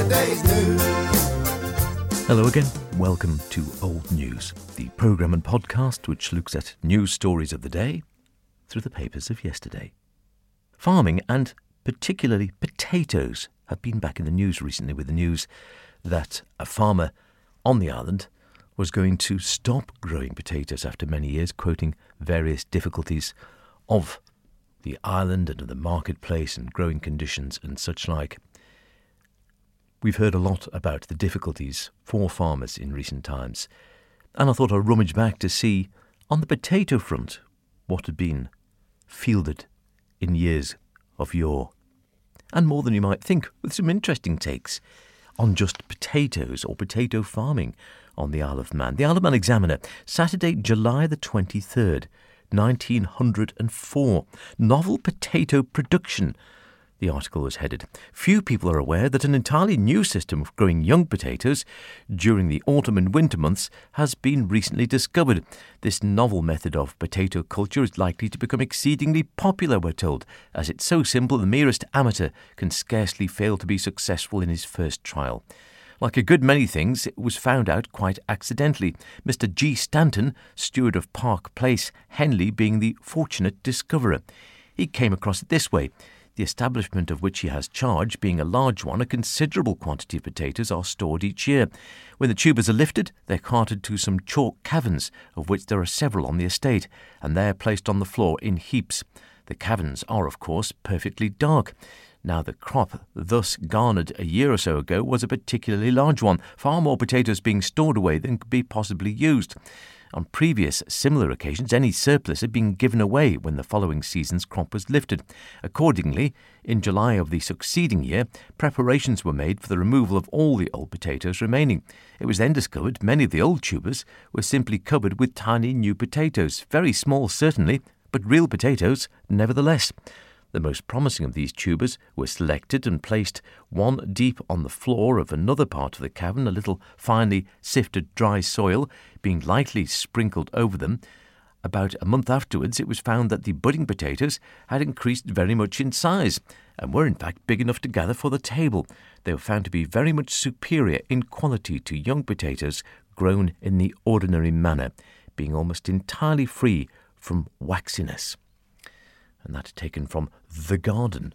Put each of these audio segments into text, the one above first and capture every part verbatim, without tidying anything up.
yesterday's news. Hello again. Welcome to Old News, the programme and podcast which looks at news stories of the day through the papers of yesterday. Farming, and particularly potatoes, have been back in the news recently with the news that a farmer on the island was going to stop growing potatoes after many years, quoting various difficulties of the island and of the marketplace and growing conditions and such like. We've heard a lot about the difficulties for farmers in recent times, and I thought I'd rummage back to see, on the potato front, what had been fielded in years of yore. And more than you might think, with some interesting takes on just potatoes or potato farming on the Isle of Man. The Isle of Man Examiner, Saturday, July the twenty-third, nineteen oh four. Novel potato production. The article was headed, "Few people are aware that an entirely new system of growing young potatoes during the autumn and winter months has been recently discovered. This novel method of potato culture is likely to become exceedingly popular, we're told, as it's so simple the merest amateur can scarcely fail to be successful in his first trial." Like a good many things, it was found out quite accidentally, Mister G. Stanton, steward of Park Place, Henley, being the fortunate discoverer. He came across it this way. The establishment of which he has charge being a large one, a considerable quantity of potatoes are stored each year. When the tubers are lifted, they're carted to some chalk caverns, of which there are several on the estate, and they're placed on the floor in heaps. The caverns are, of course, perfectly dark. Now, the crop thus garnered a year or so ago was a particularly large one, far more potatoes being stored away than could be possibly used. On previous similar occasions, any surplus had been given away when the following season's crop was lifted. Accordingly, in July of the succeeding year, preparations were made for the removal of all the old potatoes remaining. It was then discovered many of the old tubers were simply covered with tiny new potatoes, very small certainly, but real potatoes nevertheless. The most promising of these tubers were selected and placed one deep on the floor of another part of the cavern, a little finely sifted dry soil being lightly sprinkled over them. About a month afterwards, it was found that the budding potatoes had increased very much in size and were in fact big enough to gather for the table. They were found to be very much superior in quality to young potatoes grown in the ordinary manner, being almost entirely free from waxiness. And that taken from The Garden.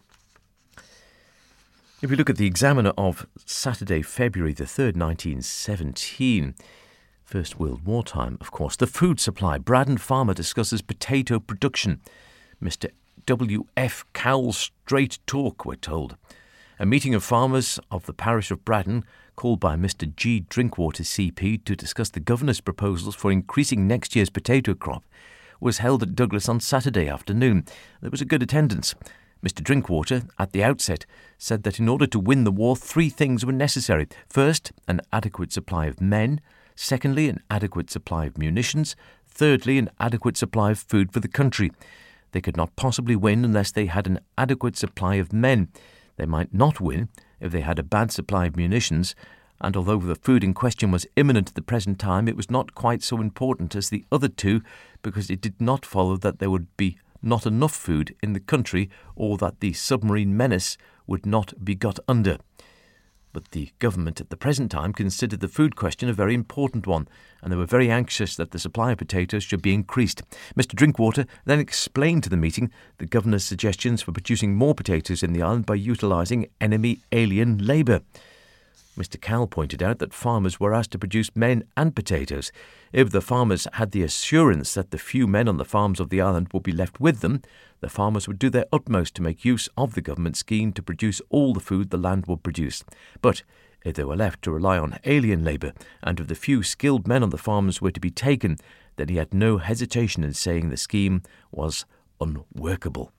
If we look at the Examiner of Saturday, February the third, nineteen seventeen, First World War time, of course, the food supply. Braddon farmer discusses potato production. Mister W F Cowell straight talk, we're told. A meeting of farmers of the parish of Braddon, called by Mister G. Drinkwater C P to discuss the Governor's proposals for increasing next year's potato crop, was held at Douglas on Saturday afternoon. There was a good attendance. Mister Drinkwater, at the outset, said that in order to win the war, three things were necessary. First, an adequate supply of men. Secondly, an adequate supply of munitions. Thirdly, an adequate supply of food for the country. They could not possibly win unless they had an adequate supply of men. They might not win if they had a bad supply of munitions, and although the food in question was imminent at the present time, it was not quite so important as the other two, because it did not follow that there would be not enough food in the country or that the submarine menace would not be got under. But the government at the present time considered the food question a very important one, and they were very anxious that the supply of potatoes should be increased. Mister Drinkwater then explained to the meeting the Governor's suggestions for producing more potatoes in the island by utilising enemy alien labour. Mister Cowell pointed out that farmers were asked to produce men and potatoes. If the farmers had the assurance that the few men on the farms of the island would be left with them, the farmers would do their utmost to make use of the government scheme to produce all the food the land would produce. But if they were left to rely on alien labour, and if the few skilled men on the farms were to be taken, then he had no hesitation in saying the scheme was unworkable.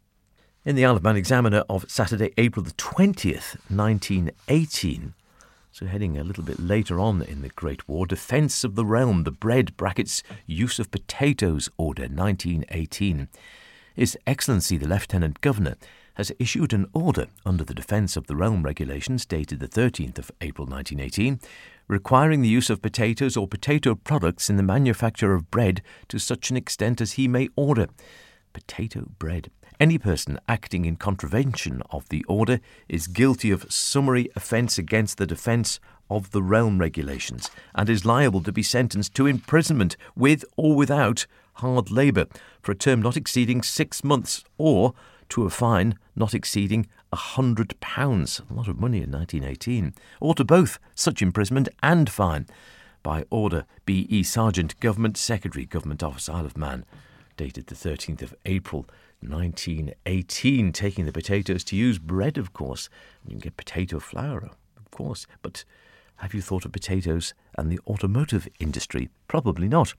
In the Isle of Man Examiner of Saturday, April the twentieth, nineteen eighteen, so heading a little bit later on in the Great War, Defence of the Realm, the bread brackets use of potatoes order, nineteen eighteen. His Excellency the Lieutenant Governor has issued an order under the Defence of the Realm regulations dated the thirteenth of April nineteen eighteen, requiring the use of potatoes or potato products in the manufacture of bread to such an extent as he may order. potato bread. Any person acting in contravention of the order is guilty of summary offence against the defence of the realm regulations and is liable to be sentenced to imprisonment with or without hard labour for a term not exceeding six months or to a fine not exceeding one hundred pounds, a lot of money in nineteen eighteen, or to both such imprisonment and fine. By order B E Sergeant, Government Secretary, Government Office, Isle of Man, dated the thirteenth of April nineteen eighteen, taking the potatoes to use bread, of course. You can get potato flour, of course, but have you thought of potatoes and the automotive industry? Probably not.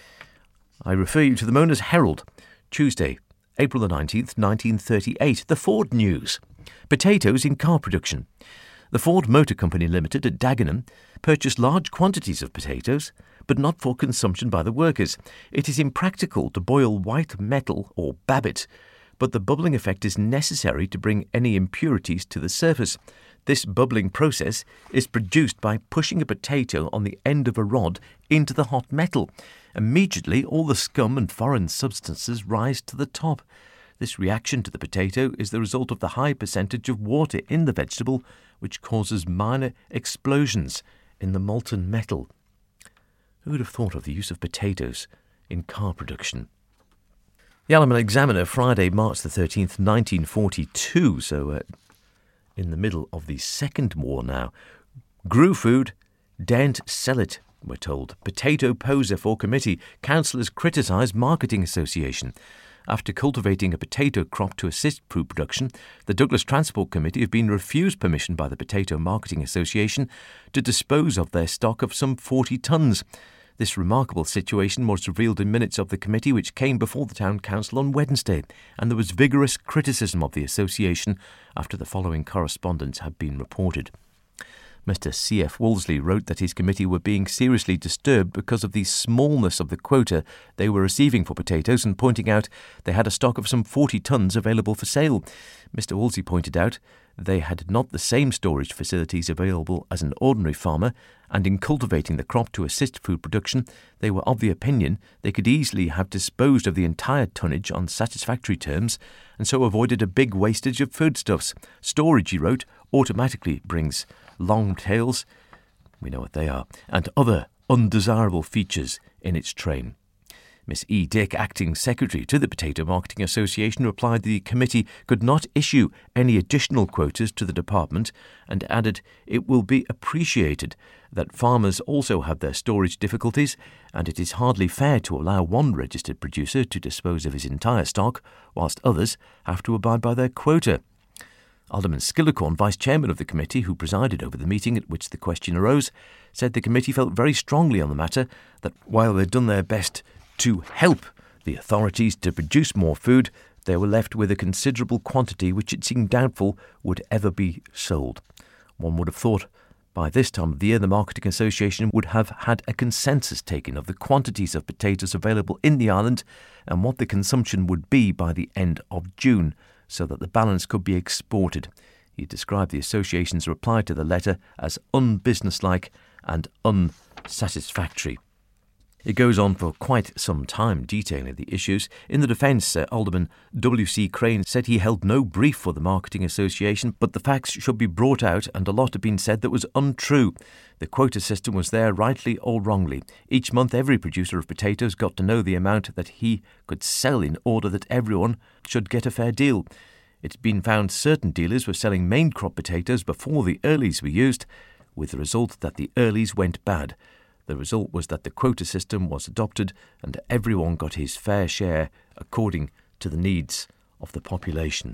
I refer you to the Mona's Herald, Tuesday, April the nineteenth, nineteen thirty-eight. The Ford News. Potatoes in car production. The Ford Motor Company Limited at Dagenham purchased large quantities of potatoes, but not for consumption by the workers. It is impractical to boil white metal or babbitt, but the bubbling effect is necessary to bring any impurities to the surface. This bubbling process is produced by pushing a potato on the end of a rod into the hot metal. Immediately, all the scum and foreign substances rise to the top. This reaction to the potato is the result of the high percentage of water in the vegetable, which causes minor explosions in the molten metal. Who would have thought of the use of potatoes in car production? The Alaman Examiner, Friday, March the thirteenth, nineteen forty-two, so uh, in the middle of the Second War now. Grew food, daren't sell it, we're told. Potato poser for committee. Councillors criticise Marketing Association. After cultivating a potato crop to assist food production, the Douglas Transport Committee have been refused permission by the Potato Marketing Association to dispose of their stock of some forty tonnes. This remarkable situation was revealed in minutes of the committee which came before the Town Council on Wednesday, and there was vigorous criticism of the association after the following correspondence had been reported. Mister C F Wolseley wrote that his committee were being seriously disturbed because of the smallness of the quota they were receiving for potatoes and pointing out they had a stock of some forty tonnes available for sale. Mister Wolseley pointed out they had not the same storage facilities available as an ordinary farmer, and in cultivating the crop to assist food production, they were of the opinion they could easily have disposed of the entire tonnage on satisfactory terms and so avoided a big wastage of foodstuffs. Storage, he wrote, automatically brings long tails, we know what they are, and other undesirable features in its train. Miss E. Dick, Acting Secretary to the Potato Marketing Association, replied the committee could not issue any additional quotas to the department and added it will be appreciated that farmers also have their storage difficulties and it is hardly fair to allow one registered producer to dispose of his entire stock whilst others have to abide by their quota. Alderman Skillicorn, Vice-Chairman of the committee, who presided over the meeting at which the question arose, said the committee felt very strongly on the matter that while they'd done their best to help the authorities to produce more food, they were left with a considerable quantity which it seemed doubtful would ever be sold. One would have thought by this time of the year the Marketing Association would have had a consensus taken of the quantities of potatoes available in the island and what the consumption would be by the end of June, so that the balance could be exported. He described the association's reply to the letter as unbusinesslike and unsatisfactory. It goes on for quite some time detailing the issues. In the defence, uh, Alderman W C Crane said he held no brief for the Marketing Association, but the facts should be brought out and a lot had been said that was untrue. The quota system was there rightly or wrongly. Each month every producer of potatoes got to know the amount that he could sell in order that everyone should get a fair deal. It's been found certain dealers were selling main crop potatoes before the earlies were used, with the result that the earlies went bad. The result was that the quota system was adopted and everyone got his fair share according to the needs of the population.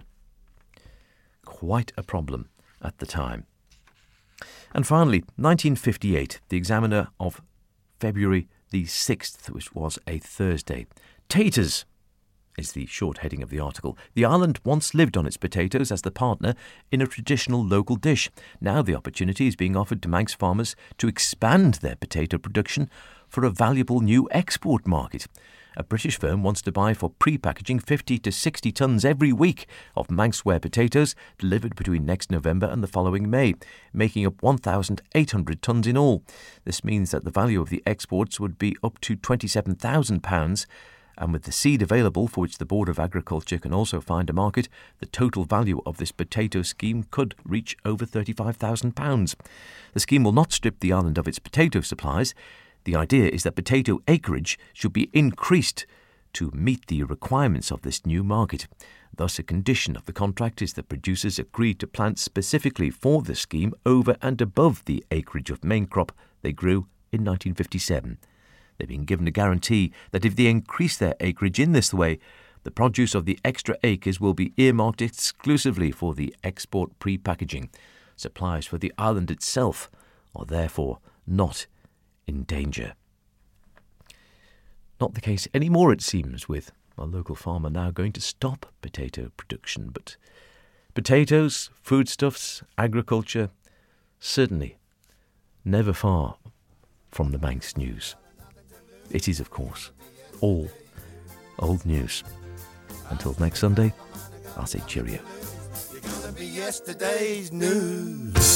Quite a problem at the time. And finally, nineteen fifty-eight, the Examiner of February the sixth, which was a Thursday. Taters is the short heading of the article. The island once lived on its potatoes as the partner in a traditional local dish. Now the opportunity is being offered to Manx farmers to expand their potato production for a valuable new export market. A British firm wants to buy for pre-packaging fifty to sixty tonnes every week of Manxware potatoes delivered between next November and the following May, making up one thousand eight hundred tonnes in all. This means that the value of the exports would be up to twenty-seven thousand pounds And with the seed available, for which the Board of Agriculture can also find a market, the total value of this potato scheme could reach over thirty-five thousand pounds. The scheme will not strip the island of its potato supplies. The idea is that potato acreage should be increased to meet the requirements of this new market. Thus, a condition of the contract is that producers agree to plant specifically for the scheme over and above the acreage of main crop they grew in nineteen fifty-seven. They've been given a guarantee that if they increase their acreage in this way, the produce of the extra acres will be earmarked exclusively for the export pre-packaging. Supplies for the island itself are therefore not in danger. Not the case anymore, it seems, with our local farmer now going to stop potato production. But potatoes, foodstuffs, agriculture, certainly never far from the Manx news. It is, of course, all old news. Until next Sunday, I'll say cheerio. You're gonna be yesterday's news.